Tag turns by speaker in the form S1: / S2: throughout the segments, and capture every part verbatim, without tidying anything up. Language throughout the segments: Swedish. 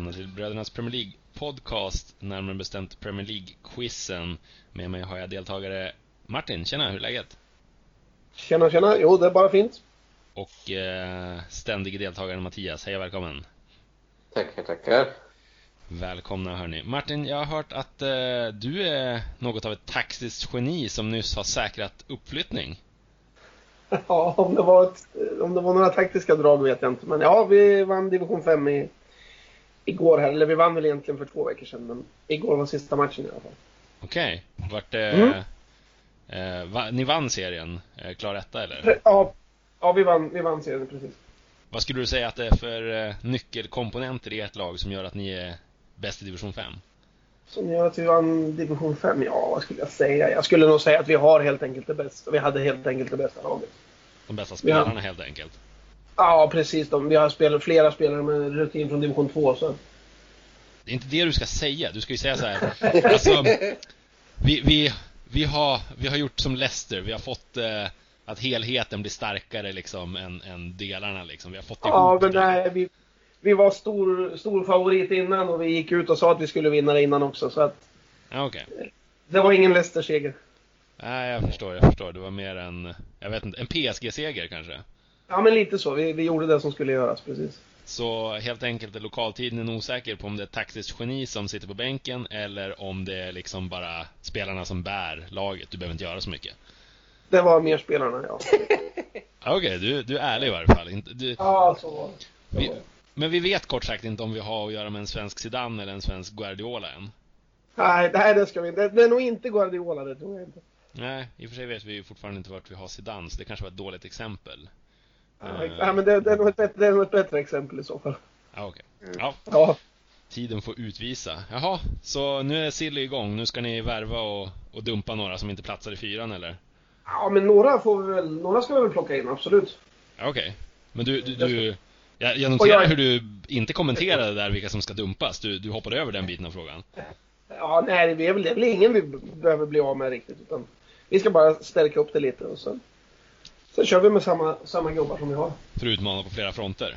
S1: välkomna till Brödernas Premier League podcast, närmare bestämt Premier League-quizen. Med mig har jag deltagare Martin. Tjena, hur är läget?
S2: Tjena, tjena. Jo, det är bara fint.
S1: Och eh, ständige deltagaren Mattias. Hej och välkommen.
S3: Tackar, tackar.
S1: Välkomna hörni. Martin, jag har hört att eh, du är något av ett taktiskt geni som nyss har säkrat uppflyttning.
S2: Ja, om det var, ett, om det var några taktiska drag vet jag inte. Men ja, vi vann division fem i, igår här. Eller vi vann väl egentligen för två veckor sedan. Men igår var sista matchen i alla fall.
S1: Okej, okay. Vart det...
S2: Mm.
S1: Eh, va, ni vann serien, eh, klar etta eller?
S2: Ja, ja vi, vann, vi vann serien precis.
S1: Vad skulle du säga att det är för eh, nyckelkomponenter i ett lag som gör att ni är bäst i division fem?
S2: Som gör att vi vann division fem, ja vad skulle jag säga? Jag skulle nog säga att vi har helt enkelt det bästa. Vi hade helt enkelt det bästa laget.
S1: De bästa spelarna
S2: har...
S1: helt enkelt?
S2: Ja, precis. De, vi har spelat, flera spelare med rutin från division två. Så.
S1: Det är inte det du ska säga. Du ska ju säga så här. Alltså, vi, vi, vi, har, vi har gjort som Leicester. Vi har fått eh, att helheten blir starkare liksom, än, än delarna. Liksom. Vi har fått
S2: ja,
S1: ihop
S2: men
S1: det.
S2: nej, vi... Vi var stor, stor favorit innan och vi gick ut och sa att vi skulle vinna det innan också. Så att
S1: Ja, okej.
S2: Det var ingen Leicester-seger.
S1: Nej, jag förstår, jag förstår. Det var mer en, jag vet inte, en P S G-seger kanske.
S2: Ja, men lite så. Vi, vi gjorde det som skulle göras, precis.
S1: Så helt enkelt är lokaltiden osäker på om det är taktiskt geni som sitter på bänken eller om det är liksom bara spelarna som bär laget. Du behöver inte göra så mycket.
S2: Det var mer spelarna, ja.
S1: Okej, okay, du, du är ärlig i varje fall. Inte, du,
S2: ja, så var det.
S1: Vi, men vi vet kort sagt inte om vi har att göra med en svensk Zidane eller en svensk Guardiola än.
S2: Nej, nej det ska vi inte. Det, det är nog inte Guardiola, det tror jag inte.
S1: Nej, i och för sig vet vi ju fortfarande inte vart vi har Zidane, så det kanske var ett dåligt exempel.
S2: Ja, uh, ja men det, det, är nog ett bättre, det är nog ett bättre exempel i så fall.
S1: Ja, okej. Okay. Ja.
S2: Ja.
S1: Tiden får utvisa. Jaha, så nu är Silly igång. Nu ska ni värva och, och dumpa några som inte platsar i fyran, eller?
S2: Ja, men några får vi väl, några ska vi väl plocka in, absolut.
S1: Ja, okej. Okay. Men du... du, du jag, jag noterar
S2: jag...
S1: hur du inte kommenterade där vilka som ska dumpas. Du, du hoppade över den biten av frågan.
S2: Ja, nej, det är väl, det är väl ingen vi behöver bli av med riktigt. Utan vi ska bara stärka upp det lite och sen, sen kör vi med samma, samma gubbar som vi har.
S1: För att utmana på flera fronter.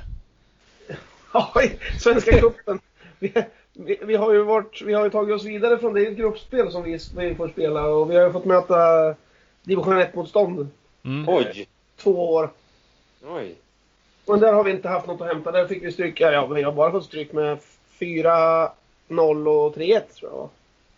S2: Ja, i Svenska cupen. Vi, vi, vi har ju varit, vi har ju tagit oss vidare från det gruppspel som vi, vi får spela. Och vi har ju fått möta division ett-motstånd.
S1: Mm.
S3: Oj.
S2: Två år.
S3: Oj.
S2: Men där har vi inte haft något att hämta. Där fick vi stryk. Ja, vi har bara fått stryk med fyra noll och tre ett tror jag.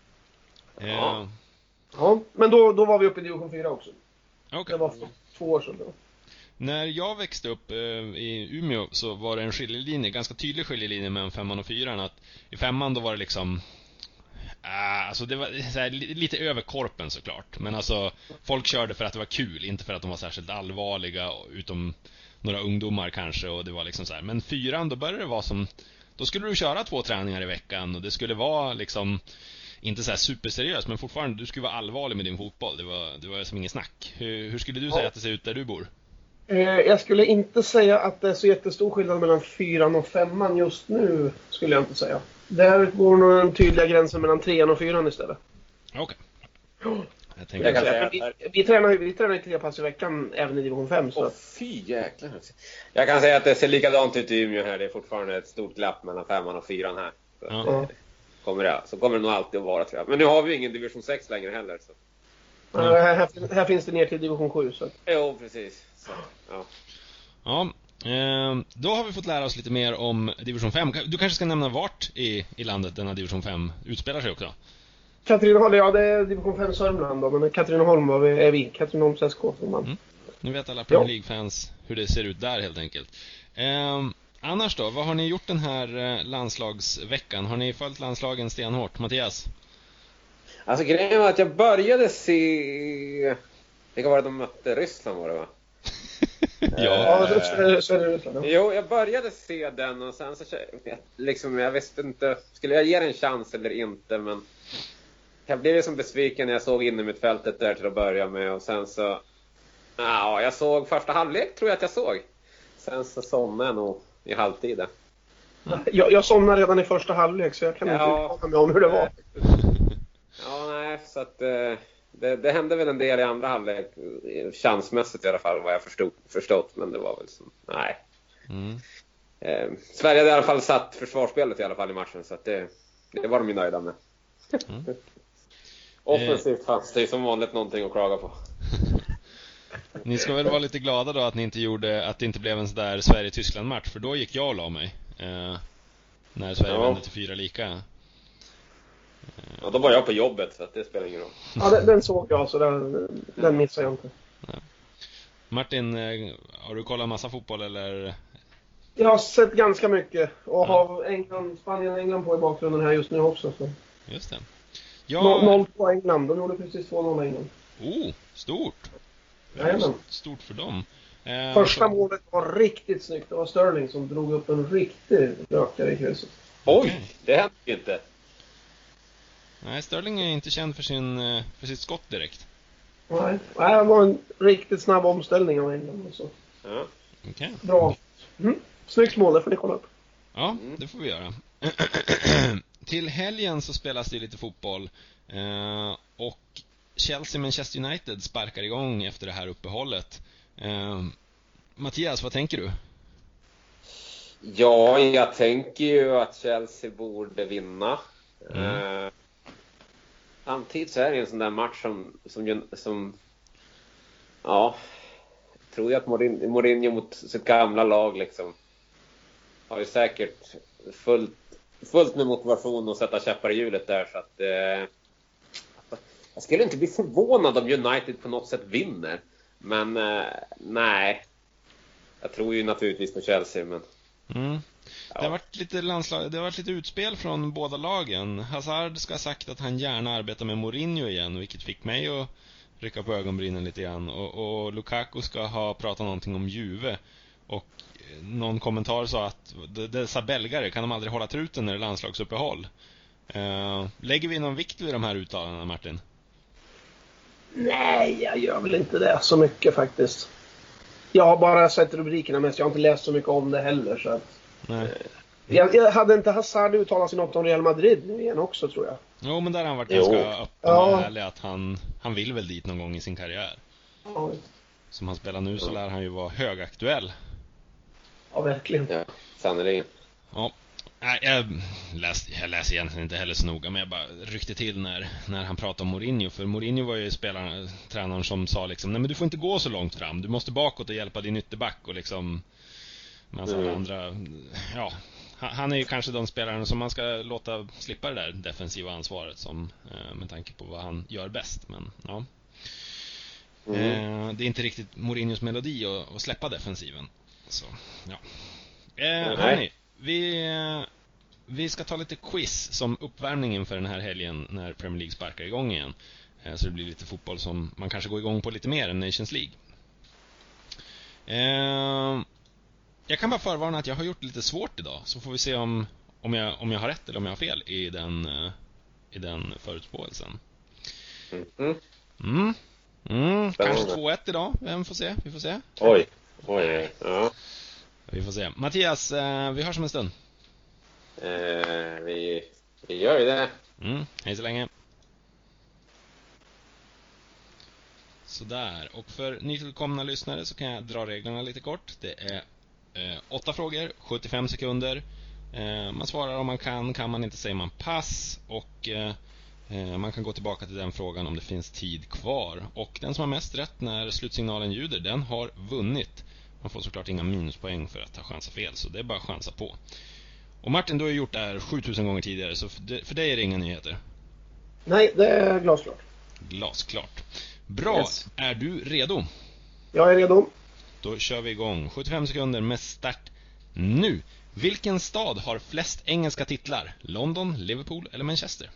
S1: Ja.
S2: Ja, men då, då var vi uppe i division fyra också.
S1: Okay.
S2: Det var för två år sedan då.
S1: När jag växte upp eh, i Umeå så var det en skiljelinje, ganska tydlig skiljelinje mellan femman och fyran. Att i femman då var det liksom äh, alltså det var så här, lite över korpen såklart. Men alltså folk körde för att det var kul, inte för att de var särskilt allvarliga, utom några ungdomar kanske. Och det var liksom så här. Men fyran, då började det vara som, då skulle du köra två träningar i veckan och det skulle vara liksom inte så här superseriöst, men fortfarande du skulle vara allvarlig med din fotboll. Det var, det var som ingen snack. Hur, hur skulle du säga ja. att det ser ut där du bor?
S2: Eh, jag skulle inte säga att det är så jättestor skillnad mellan fyran och femman just nu, skulle jag inte säga. Där går nog den tydliga gränsen mellan trean och fyran istället.
S1: Okej.
S2: Okay.
S1: Jag tänker
S2: jag säga, vi, vi tränar vi tränar tre pass i veckan även i division fem. Så.
S3: Åh, fy jäklar. Jag kan säga att det ser likadant ut i Umeå här. Det är fortfarande ett stort glapp mellan femman och fyran här. Så,
S1: ja.
S3: kommer det, så kommer det nog alltid att vara, tror jag. Men nu har vi ingen division sex längre heller. Så.
S2: Mm. Uh, här, här finns det ner till division sju. Så.
S3: Jo, precis. Så, ja.
S1: Ja, eh, då har vi fått lära oss lite mer om division fem. Du kanske ska nämna vart i, i landet denna division fem utspelar sig också?
S2: Katrineholm, ja det är division fem Sörmland då, men Katrineholm var vi, är vi, Katrineholms S K som man.
S1: Mm. Nu vet alla Premier League-fans hur det ser ut där helt enkelt. Eh, annars då, vad har ni gjort den här landslagsveckan? Har ni följt landslagen stenhårt, Mattias?
S3: Alltså grejen var att jag började se... Vilka var det de mötte? Ryssland var det, va?
S2: Ja, så är det Ryssland.
S3: Jo, jag började se den och sen så liksom, jag visste inte, skulle jag ge den en chans eller inte, men jag blev liksom besviken när jag såg in i mitt fältet där till att börja med, och sen så ja, jag såg första halvlek, tror jag att jag såg. Sen så somnade jag nog i halvtid.
S2: Jag, jag somnade redan i första halvlek, så jag kan inte
S3: ja,
S2: uttala mig om hur det var.
S3: Ja, nej, så att det, det hände väl en del i andra halvlek, chansmässigt i alla fall, vad jag förstod, förstått, men det var väl som, nej.
S1: Mm.
S3: eh, Sverige hade i alla fall satt försvarsspelet i alla fall i matchen, så att det, det var de ju nöjda med.
S1: Mm.
S3: Offensivt fanns det ju som vanligt någonting att klaga på.
S1: Ni ska väl vara lite glada då att ni inte gjorde, att det inte blev en sån där Sverige-Tyskland-match, för då gick jag och la mig eh, när Sverige
S3: Ja.
S1: vände till fyra lika.
S3: Ja, då var jag på jobbet, så att det spelar ingen roll.
S2: Ja, den, den såg jag, så den, den missade jag inte.
S1: Martin, eh, har du kollat massa fotboll eller?
S2: Jag har sett ganska mycket och har England, Spanien och England på i bakgrunden här just nu också. Så.
S1: Just det.
S2: Ja.
S1: Ja,
S2: noll på England, de gjorde precis två noll England.
S1: oh, stort.
S2: Jajamän.
S1: Stort för dem. Eh,
S2: Första
S1: så-
S2: målet var riktigt snyggt. Det var Sterling som drog upp en riktig rökare i krysset.
S3: Oj,
S1: Okej.
S3: det hände ju inte.
S1: Nej, Sterling är inte känd för, sin, eh, för sitt skott direkt.
S2: Nej, det var en riktigt snabb omställning av England. Också.
S3: Ja.
S1: Okej.
S2: Bra. Mm. Snyggt mål, det får ni kolla upp.
S1: Ja, det får vi göra. Till helgen så spelas det lite fotboll. Eh, och Chelsea-Manchester United sparkar igång efter det här uppehållet. Eh, Mattias, vad tänker du?
S3: Ja, jag tänker ju att Chelsea borde vinna.
S1: Mm.
S3: Eh, samtidigt så är det en sån där match som, som, som ja, tror jag att Mourinho, Mourinho mot sitt gamla lag liksom har ju säkert fullt, fullt med motivation att sätta käppar i hjulet där, så att eh, jag skulle inte bli förvånad om United på något sätt vinner, men eh, nej, jag tror ju naturligtvis på Chelsea, men
S1: Mm.
S3: ja.
S1: Det har varit lite landslag, det har varit lite utspel från båda lagen. Hazard ska ha sagt att han gärna arbetar med Mourinho igen, vilket fick mig att rycka på ögonbrynen lite grann. Och, och Lukaku ska ha pratat någonting om Juve. Och någon kommentar sa att dessa belgare, kan de aldrig hålla truten när det är landslagsuppehåll? Uh, lägger vi någon vikt vid de här uttalandena, Martin?
S2: Nej, jag gör väl inte det så mycket faktiskt. Jag har bara sett rubrikerna mest. Jag har inte läst så mycket om det heller. Så att,
S1: Nej.
S2: jag, jag hade inte Hazard uttalat sig något om Real Madrid nu igen också, tror jag.
S1: Jo, men där har han varit
S3: Jo.
S1: ganska öppen
S2: Ja.
S1: och ärlig att han, han vill väl dit någon gång i sin karriär.
S2: Ja,
S1: Som han spelar nu så lär han ju vara högaktuell.
S2: ja verkligen.
S3: Ja, sannolikt.
S1: Ja, nej, jag, läste, jag läser egentligen inte heller så noga, men jag bara ryckte till när, när han pratade om Mourinho. För Mourinho var ju spelaren, tränaren som sa liksom, nej men du får inte gå så långt fram, du måste bakåt och hjälpa din ytterback. Och liksom, men så
S3: Mm.
S1: andra, ja, han, han är ju kanske de spelarna som man ska låta slippa det där defensiva ansvaret som, eh, med tanke på vad han gör bäst. Men ja,
S3: Mm.
S1: eh, det är inte riktigt Mourinhos melodi att, att släppa defensiven. Så, ja. Eh,
S3: Nej.
S1: hörni, vi, eh, vi ska ta lite quiz som uppvärmning inför den här helgen när Premier League sparkar igång igen. Eh, så det blir lite fotboll som man kanske går igång på lite mer än Nations League. Eh, jag kan bara förvarna att jag har gjort det lite svårt idag, så får vi se om, om, jag, om jag har rätt eller om jag har fel i den, eh, i den förutspåelsen.
S3: Mm.
S1: Mm. Mm,
S3: Spännande.
S1: kanske två ett idag, vem får se? Vi får se.
S3: Oj, oj, oj. Ja.
S1: Vi får se. Mattias, eh, vi hörs om en stund.
S3: Eh, vi, vi gör ju det.
S1: Mm, hej så länge. Sådär, och för nytillkomna lyssnare så kan jag dra reglerna lite kort. Det är eh, åtta frågor, sjuttiofem sekunder. Eh, man svarar om man kan, kan man inte säger man pass. Och eh, eh, man kan gå tillbaka till den frågan om det finns tid kvar. Och den som har mest rätt när slutsignalen ljuder, den har vunnit. Man får såklart inga minuspoäng för att ha chansa fel, så det är bara att chansa på. Och Martin, du har ju gjort det här sjutusen gånger tidigare, så för, det, för dig är det inga nyheter.
S2: Nej, det är glasklart.
S1: Glasklart. Bra,
S2: Yes.
S1: är du redo?
S2: Jag är redo.
S1: Då kör vi igång. sjuttiofem sekunder med start nu. Vilken stad har flest engelska titlar? London, Liverpool eller Manchester?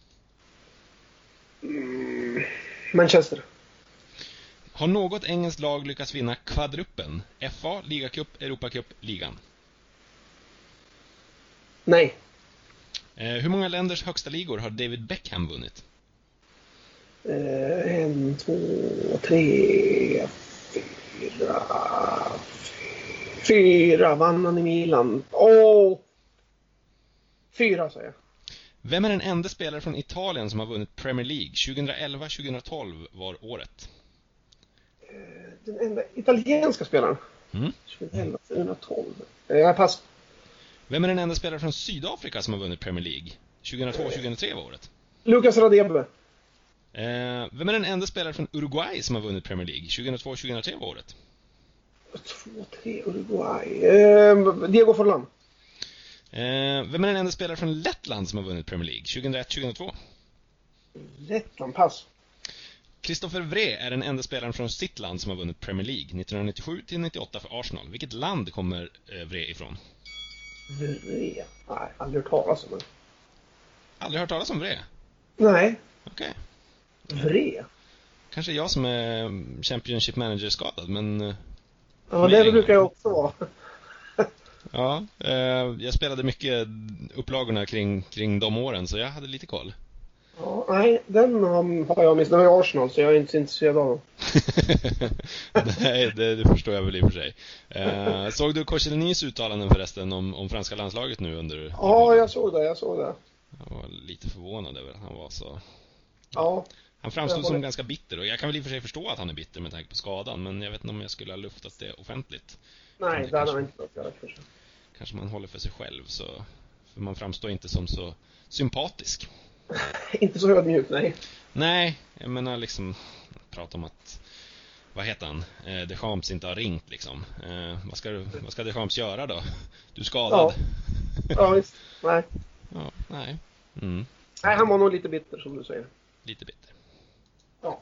S2: Mm. Manchester.
S1: Har något engelskt lag lyckats vinna kvadruppen? F A, Ligacup, Europacup, ligan?
S2: Nej.
S1: Eh, hur många länders högsta ligor har David Beckham vunnit?
S2: Eh, en, två, tre, fyra. Fyra. Vann han i Milan. Åh! Fyra, säger jag.
S1: Vem är den enda spelare från Italien som har vunnit Premier League? tjugoelva tjugohundratolv var året.
S2: Den enda italienska spelaren.
S1: Mm.
S2: tjugoelva tjugohundratolv. Eh, Jag pass.
S1: Vem är den enda spelare från Sydafrika som har vunnit Premier League? tjugohundratvå tjugohundratre var året.
S2: Lucas Radebe.
S1: Eh, vem är den enda spelare från Uruguay som har vunnit Premier League? tjugohundratvå tjugohundratre var året.
S2: två tre Uruguay. Eh, Diego Forlan.
S1: Eh, vem är den enda spelare från Lettland som har vunnit Premier League? tjugohundraett tjugohundratvå.
S2: Lettland, pass.
S1: Christopher Vré är den enda spelaren från sitt land som har vunnit Premier League nittonhundranittiosju till nittioåtta för Arsenal. Vilket land kommer eh, Vré ifrån?
S2: Vré? Nej, aldrig hört talas om det.
S1: Aldrig hört talas om Vré?
S2: Nej.
S1: Okej.
S2: Vré?
S1: Kanske jag som är Championship Manager skadad, men... eh,
S2: Ja, det brukar jag också vara.
S1: Ja, eh, jag spelade mycket upplagorna kring, kring de åren, så jag hade lite koll.
S2: Ja, nej, den har jag missat. Den är Arsenal, så jag är inte så intresserad av dem.
S1: Nej, det, det förstår jag väl i och för sig. Eh, såg du Koscielnys uttalanden förresten om, om franska landslaget nu under...
S2: Ja, jag såg det, jag såg det.
S1: Jag var lite förvånad över att han var så...
S2: Ja.
S1: Han framstod som ganska bitter, och jag kan väl i och för sig förstå att han är bitter med tanke på skadan, men jag vet inte om jag skulle ha luftat det offentligt.
S2: Nej,
S1: det
S2: det hade
S1: kanske,
S2: man inte något göra för sig.
S1: Kanske man håller för sig själv, så... För man framstår inte som så sympatisk.
S2: Inte så ödmjuk, nej.
S1: Nej, jag menar liksom... Prata om att... Vad heter han? Eh, Deschamps inte har ringt liksom. Eh, vad, ska du, vad ska Deschamps göra då? Du är skadad.
S2: Ja, ja visst. Nej.
S1: Ja, nej. Mm.
S2: Nej, han var nog lite bitter, som du säger.
S1: Lite bitter.
S2: Ja.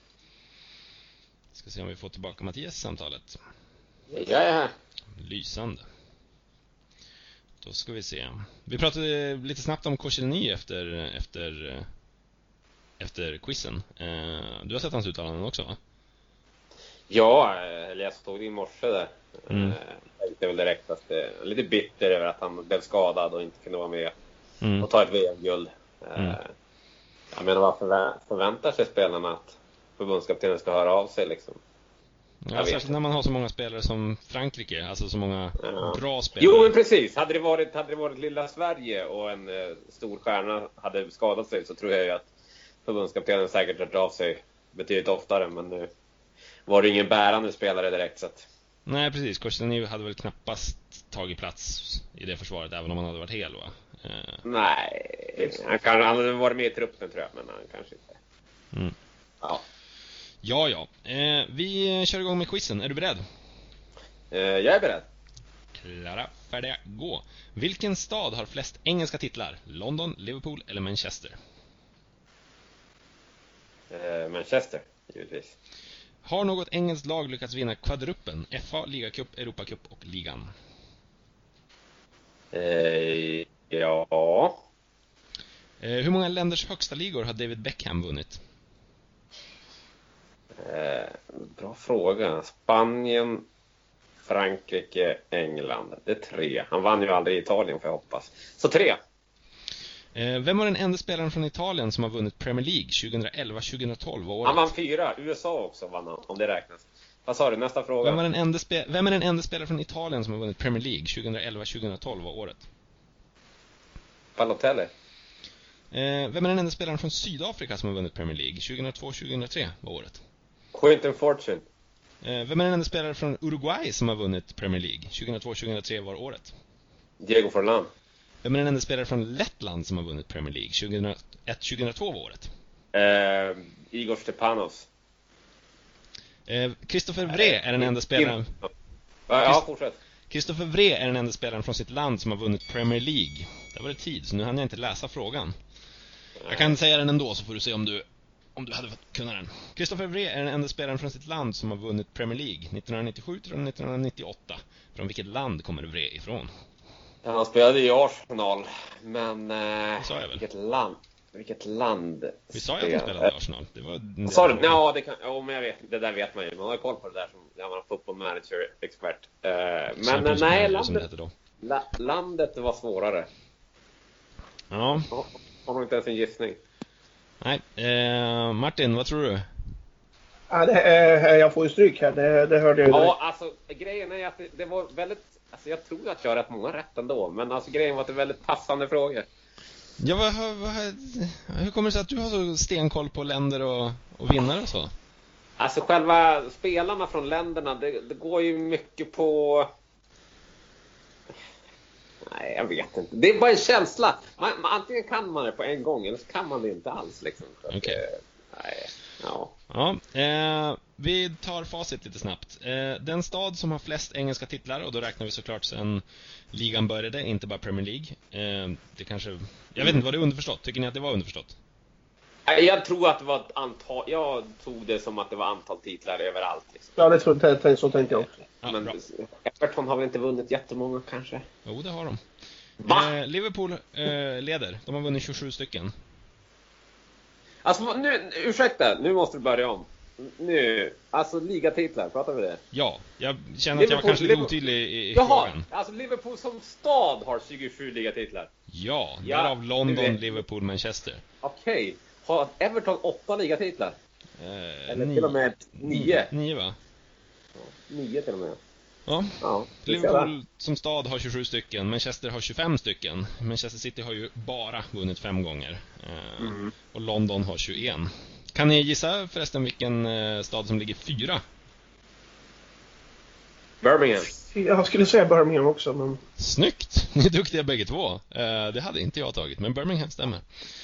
S1: Ska se om vi får tillbaka Mattias i samtalet.
S3: Jag är här.
S1: Lysande. Då ska vi se. Vi pratade lite snabbt om Koscielny efter, efter, efter quizen. Eh, du har sett hans uttalanden också, va?
S3: Ja, eller jag stod i morse där.
S1: Mm.
S3: Jag tänkte väl direkt att det är lite bitter över att han blev skadad och inte kunde vara med
S1: Mm.
S3: och ta ett V M-guld.
S1: Mm.
S3: Jag menar, varför förväntar sig spelarna att förbundskaptenen ska höra av sig liksom?
S1: Ja, särskilt när man har så många spelare som Frankrike, alltså så många
S3: Ja.
S1: bra spelare.
S3: Jo, men precis. Hade det varit, hade det varit lilla Sverige och en eh, stor stjärna hade skadat sig, så tror jag ju att förbundskaptenen säkert hört av sig betydligt oftare. Men nu var det ingen bärande spelare direkt, så att...
S1: Nej, precis. Koscielny hade väl knappast tagit plats i det försvaret, även om han hade varit hel, va? Eh,
S3: Nej, han, kan, han hade varit med i truppen tror jag, men han kanske inte.
S1: mm.
S3: Ja.
S1: Ja, ja. Eh, vi kör igång med quizen. Är du beredd?
S3: Eh, jag är beredd.
S1: Klara, färdiga, gå. Vilken stad har flest engelska titlar? London, Liverpool eller Manchester?
S3: Eh, Manchester, givetvis.
S1: Har något engelskt lag lyckats vinna kvadruppen? F A, Ligacup, Europacup och ligan?
S3: Eh, ja.
S1: Eh, hur många länders högsta ligor har David Beckham vunnit?
S3: Eh, bra fråga. Spanien, Frankrike, England. Det är tre. Han vann ju aldrig i Italien, får jag hoppas. Så tre.
S1: Eh, vem var den enda spelaren från Italien som har vunnit Premier League tjugohundraelva tjugohundratolv året?
S3: Han vann fyra. U S A också vann han, om det räknas. Vad sa du? Nästa fråga.
S1: Vem, var den enda spe- vem är den enda spelaren från Italien som har vunnit Premier League tjugohundraelva tjugohundratolv året?
S3: Balotelli.
S1: Eh, vem är den enda spelaren från Sydafrika som har vunnit Premier League tjugohundratvå tjugohundratre var året?
S3: Quentin Fortune.
S1: Eh, vem är den enda spelaren från Uruguay som har vunnit Premier League tjugohundratvå tjugohundratre var året?
S3: Diego Forlan.
S1: Vem är den enda spelaren från Lettland som har vunnit Premier League tjugohundraett tjugohundratvå var året?
S3: Eh, Igor Stepanos.
S1: Eh, Christopher Vré är den enda spelaren.
S3: Ja, ja, fortsätt.
S1: Christopher Vré är den enda spelaren från sitt land som har vunnit Premier League. Det var det tid, så nu hann jag inte läsa frågan. Jag kan säga den ändå, så får du se om du om du hade fått kunna den. Christopher Vré är den enda spelaren från sitt land som har vunnit Premier League nittonhundranittiosju till nittonhundranittioåtta. Från vilket land kommer Vré ifrån?
S3: Ja, han spelade i Arsenal, men eh,
S1: sa jag väl.
S3: vilket land? Vilket land?
S1: Vi sa ju att han spelade i Arsenal. Det var
S3: Sa du? Ja, det kan, ja, men jag vet, det där vet man ju. Man har koll på det där som gammal football manager expert. Eh, men
S1: Champions
S3: nej,
S1: Manager, som det
S3: landet,
S1: heter då.
S3: la, landet var svårare.
S1: Ja,
S3: Ja, har nog inte ens en gissning.
S1: nej. Eh, Martin, vad tror du?
S2: Ja, det är, jag får ju stryk här, det, det hörde jag ju direkt.
S3: Ja, alltså grejen är att det, det var väldigt, alltså jag tror att jag har rätt många rätt ändå, men alltså grejen var att det är väldigt passande frågor.
S1: Ja, vad, vad, hur kommer det sig att du har så stenkoll på länder och, och vinnare och så?
S3: Alltså själva spelarna från länderna, det, det går ju mycket på... Nej, jag vet inte. Det är bara en känsla. Man, man, antingen kan man det på en gång eller så kan man det inte alls. Liksom.
S1: Okej. Okay.
S3: Nej, ja.
S1: Ja, eh, vi tar facit lite snabbt. Eh, den stad som har flest engelska titlar, och då räknar vi såklart sen ligan började, inte bara Premier League. Eh, det kanske, jag vet inte, var det underförstått? Tycker ni att det var underförstått?
S3: Jag tror att det var ett antal, jag tog det som att det var antal titlar överallt. Liksom.
S2: Ja, det tror jag, så tänkte jag också.
S1: Ja,
S3: men
S1: bra.
S3: Everton har väl inte vunnit jättemånga kanske?
S1: Jo, det har de.
S3: Va?
S1: Eh, Liverpool eh, leder, de har vunnit tjugosju stycken.
S3: Alltså nu, ursäkta, nu måste du börja om. Nu, alltså ligatitlar, pratar vi det?
S1: Ja, jag känner att jag var kanske lite otydlig i, i
S3: Jaha,
S1: frågan.
S3: alltså Liverpool som stad har tjugosju ligatitlar.
S1: Ja,
S3: Ja,
S1: därav London,
S3: vet.
S1: Liverpool, Manchester.
S3: Okej, okay. Har Everton åtta ligatitlar?
S1: Eh,
S3: Eller
S1: nio.
S3: till och med nio?
S1: Nio, va?
S3: Ja, nio till och med.
S1: Ja,
S3: Ja,
S1: Liverpool som stad har tjugosju stycken, Manchester har tjugofem stycken. Manchester City har ju bara vunnit fem gånger. Eh,
S3: Mm.
S1: Och London har tjugoen. Kan ni gissa förresten vilken eh, stad som ligger fyra?
S3: Birmingham.
S2: Jag skulle säga Birmingham också, men...
S1: Snyggt! Ni är duktiga bägge två. Eh, det hade inte jag tagit, men Birmingham stämmer.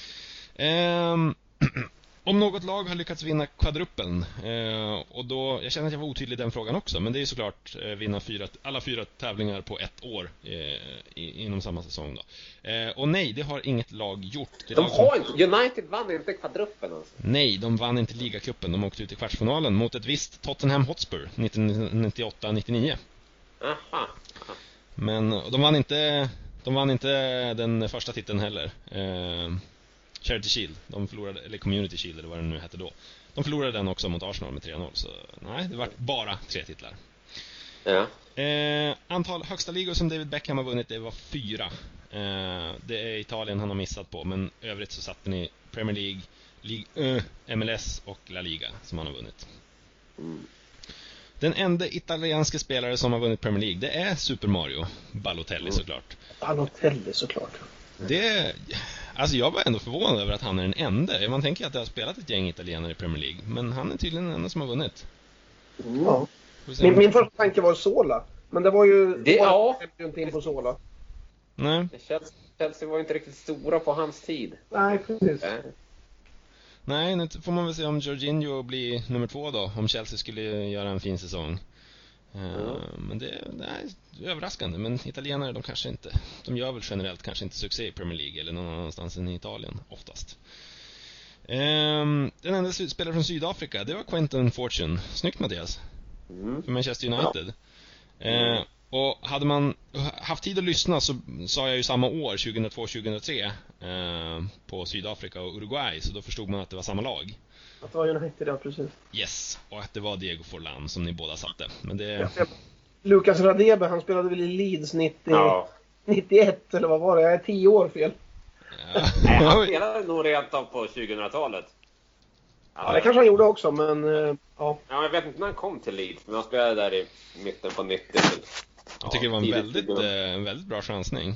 S1: Ehm, om något lag har lyckats vinna kvadruppeln, eh, och då, jag känner att jag var otydlig i den frågan också, men det är såklart eh, vinna fyra, alla fyra tävlingar på ett år eh, i, inom samma säsong då. Eh, och nej, det har inget lag gjort. Det
S3: De
S1: lag som...
S3: har inte, United vann inte kvadruppen alltså.
S1: Nej, de vann inte ligacupen. De åkte ut i kvartsfinalen mot ett visst Tottenham Hotspur nittonhundranittioåtta nittionio.
S3: Aha.
S1: Men de vann inte de vann inte den första titeln heller. Eh, Charity Shield, de förlorade, eller Community Shield eller vad den nu hette då. De förlorade den också mot Arsenal med tre noll, så nej, det var bara tre titlar.
S3: Ja.
S1: Eh, antal högsta ligor som David Beckham har vunnit, det var fyra. Eh, det är Italien han har missat på, men övrigt så satte ni Premier League, League uh, M L S och La Liga som han har vunnit.
S3: Mm.
S1: Den enda italienska spelare som har vunnit Premier League, det är Super Mario Balotelli såklart.
S2: Balotelli såklart.
S1: Det, alltså jag var ändå förvånad över att han är den enda. Man tänker att det har spelat ett gäng italienare i Premier League, men han är tydligen den enda som har vunnit.
S2: Mm. Ja. Min, min första tanke var Sola, men det var ju...
S3: Det, ja.
S2: Jag inte in på Sola.
S1: Nej.
S3: Chelsea, Chelsea var inte riktigt stora på hans tid.
S2: Nej, precis.
S3: Nej.
S1: Nej, nu får man väl se om Jorginho blir nummer två då, om Chelsea skulle göra en fin säsong. Uh,
S3: Mm.
S1: Men det, det är överraskande, men italienare de kanske inte, de gör väl generellt kanske inte succé i Premier League eller någon annanstans än i Italien oftast. Um, den enda spelare från Sydafrika, det var Quentin Fortune. Snyggt, Mattias.
S3: Mm.
S1: För Manchester United.
S3: Mm.
S1: Uh, och hade man haft tid att lyssna så sa jag ju samma år, tjugohundratvå tjugohundratre, uh, på Sydafrika och Uruguay, så då förstod man att det var samma lag.
S2: Att det var United, ja, precis.
S1: Yes, och att det var Diego Forlan som ni båda satte. Men det...
S2: Ja, Lucas Radebe, han spelade väl i Leeds nittio,
S3: Ja.
S2: nittioett, eller vad var det? Jag är tio år fel.
S1: Ja.
S3: Nej, han spelade nog rent av på tjugohundratalet.
S2: Ja, det kanske han gjorde också, men uh, ja.
S3: Ja, jag vet inte när han kom till Leeds, men han spelade där i mitten på nittio.
S1: Jag tycker det var en
S3: tidigt
S1: väldigt,
S3: tjugo.
S1: eh, en väldigt bra chansning.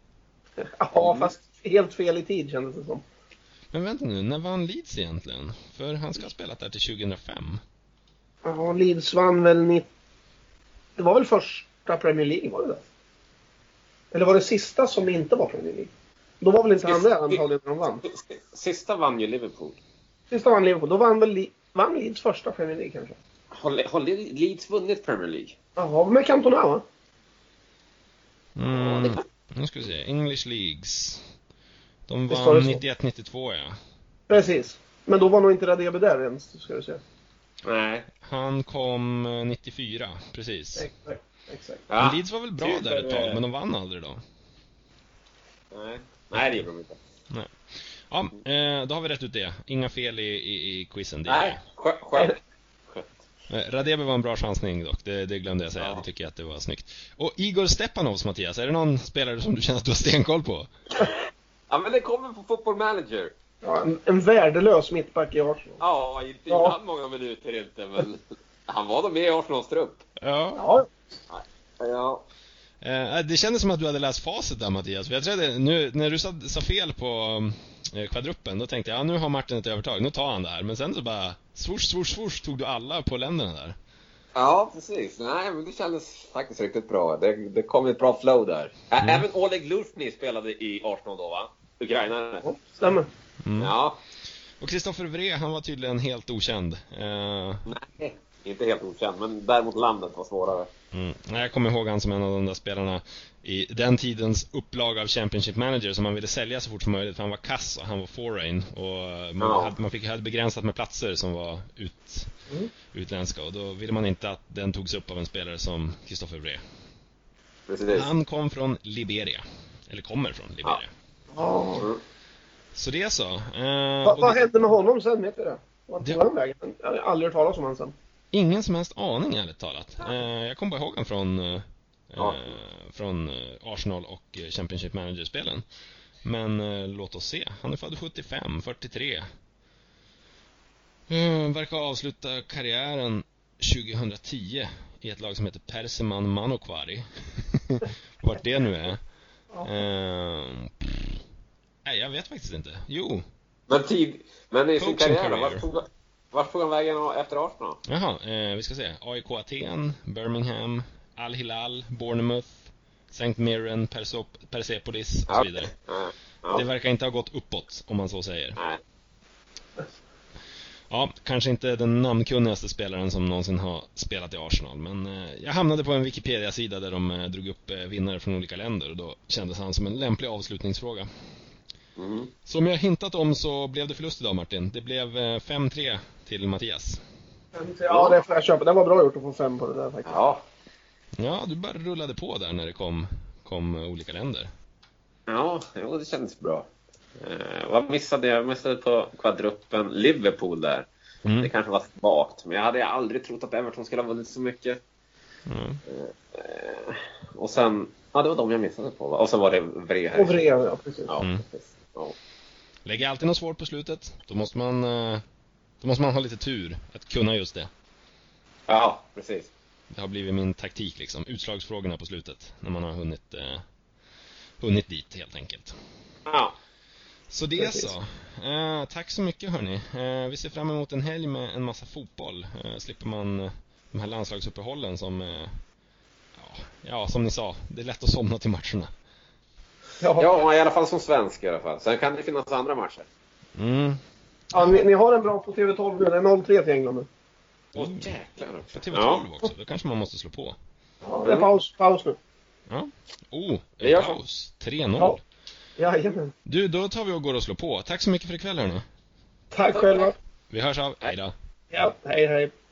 S2: Ja, fast helt fel i tid kändes det som.
S1: Men vänta nu, när vann Leeds egentligen? För han ska ha spelat där till tjugohundrafem.
S2: Ja, Leeds vann väl nittio... Det var väl första Premier League, var det det? Eller var det sista som inte var Premier League? Då var väl inte han där antagligen när de vann.
S3: Sista vann ju Liverpool.
S2: Sista vann Liverpool. Då vann väl Le- vann Leeds första Premier League kanske.
S3: Har, har Leeds vunnit Premier League?
S2: Jaha, med Cantona, va?
S1: Mm,
S3: det kan-
S1: nu ska vi se, English Leagues. De
S2: Visst var det
S1: vann
S2: så?
S1: nittioett nittiotvå, ja.
S2: Precis. Men då var nog inte Radebe där ens, ska vi se.
S3: Nej.
S1: Han kom eh, nittiofyra, precis.
S2: Exakt, exakt.
S3: Ja.
S1: Men Leeds var väl bra
S3: Typ,
S1: där ett tag,
S3: eh,
S1: men de vann aldrig då.
S3: Nej. Nej, det gjorde de inte.
S1: Ja, eh, då har vi rätt ut det. Inga fel i, i, i quizen. Det är
S3: Nej, skö- skönt. Skönt.
S1: Eh, Radebe var en bra chansning dock, det, det glömde jag säga.
S3: Ja.
S1: Det tycker jag att det var snyggt. Och Igor Stepanovs, Mattias, är det någon spelare som du känner att du har stenkoll på?
S3: Ja, men det kommer på Football Manager.
S2: Ja, en, en värdelös mittback i Arsenal.
S3: Ja, inte
S2: Ja.
S3: gjorde han många minuter inte, men han var då med i Arsenals trupp.
S1: Ja.
S2: Ja,
S3: Ja.
S1: Eh, det kändes som att du hade läst facit där, Mattias. För jag tror att nu, när du sa, sa fel på eh, kvadruppen, då tänkte jag, ja, nu har Martin ett övertag, nu tar han det här. Men sen så bara, swoosh, swoosh, swoosh, tog du alla på länderna där.
S3: Ja, precis. Nej, men det kändes faktiskt riktigt bra. Det, det kom ett bra flow där. Mm. Även Oleg Lufny spelade i Arsenal då, va? Ukrainare.
S2: Ja, stämmer.
S1: Mm.
S3: Ja.
S1: Och Kristoffer Wreh, han var tydligen helt okänd. Uh...
S3: Nej, inte helt okänd, men däremot landet var svårare.
S1: Mm. Jag kommer ihåg han som en av de där spelarna i den tidens upplag av Championship Manager som man ville sälja så fort som möjligt, för han var kass och han var foreign och man,
S3: ja.
S1: hade, man fick hade begränsat med platser som var ut, mm. utländska, och då ville man inte att den togs upp av en spelare som Kristoffer Wreh.
S3: Precis.
S1: Han kom från Liberia, eller kommer från Liberia.
S2: Ja.
S3: Mm.
S1: Så det är så.
S2: Uh, Va, vad det... hände med honom sen, vet du det? Vad det... var vägen? Jag har aldrig hört talas om han sen.
S1: Ingen som helst aning, ärligt talat. Uh, jag kommer bara ihåg han från uh, ja. från Arsenal och Championship Manager-spelen. Men uh, låt oss se. Han är född sjuttiofem, fyrtiotre. Uh, verkar avsluta karriären tjugohundratio i ett lag som heter Persiman Manokwari. Vart det nu är. Uh, nej, jag vet faktiskt inte. Jo.
S3: Men, tid, men i sin karriär, vart tog, vart tog han vägen efter Arsenal?
S1: Jaha, eh, vi ska se. A I K Aten, Birmingham, Al Hilal, Bournemouth, Saint Mirren, Persop- Persepolis och så vidare.
S3: Ja, ja.
S1: Det verkar inte ha gått uppåt, om man så säger.
S3: Nej.
S1: Ja, kanske inte den namnkunnigaste spelaren som någonsin har spelat i Arsenal, men eh, jag hamnade på en Wikipedia-sida där de eh, drog upp eh, vinnare från olika länder, och då kändes han som en lämplig avslutningsfråga. Mm. Som jag hintat om så blev det förlust idag, Martin. Det blev eh, fem tre till Mattias.
S2: Ja, det får jag köpa. Det var bra gjort att få fem på det där faktiskt.
S3: Ja,
S1: ja, du bara rullade på där när det kom, kom olika länder.
S3: Ja, jo, det kändes bra. Eh, vad missade jag? Jag missade på kvadruppen Liverpool där. Mm. Det kanske var svagt, men jag hade aldrig trott att Everton skulle ha vunnit så mycket. Mm. Eh, och sen, ja, det var de jag missade på. Och sen var det Wreh här.
S2: Och Wreh, ja, precis.
S1: Ja, mm. precis. Ja. Lägger alltid något svårt på slutet. Då måste man Då måste man ha lite tur att kunna just det.
S3: Ja, precis.
S1: Det har blivit min taktik liksom. Utslagsfrågorna på slutet. När man har hunnit eh, Hunnit dit helt enkelt.
S3: Ja.
S1: Så det är så. eh, Tack så mycket, hörni. eh, Vi ser fram emot en helg med en massa fotboll. eh, Slipper man eh, de här landslagsuppehållen som eh, ja, ja, som ni sa, det är lätt att somna till matcherna.
S3: Ja, ja, i alla fall som svensk i alla fall. Sen kan det finnas andra matcher.
S1: Mm.
S2: Ja, ni, ni har en bra på T V tolv nu. Det är noll tre till England nu.
S3: Åh, mm. jäklar.
S1: På T V tolv ja. också, då kanske man måste slå på.
S2: Ja, det är paus, paus nu.
S1: Ja. Oh, det är paus. tre noll.
S2: Ja. Jajamän.
S1: Du, då tar vi och går och slår på. Tack så mycket för ikväll, hörni.
S2: Tack själva.
S1: Vi hörs av. Hej då.
S2: Ja, hej hej.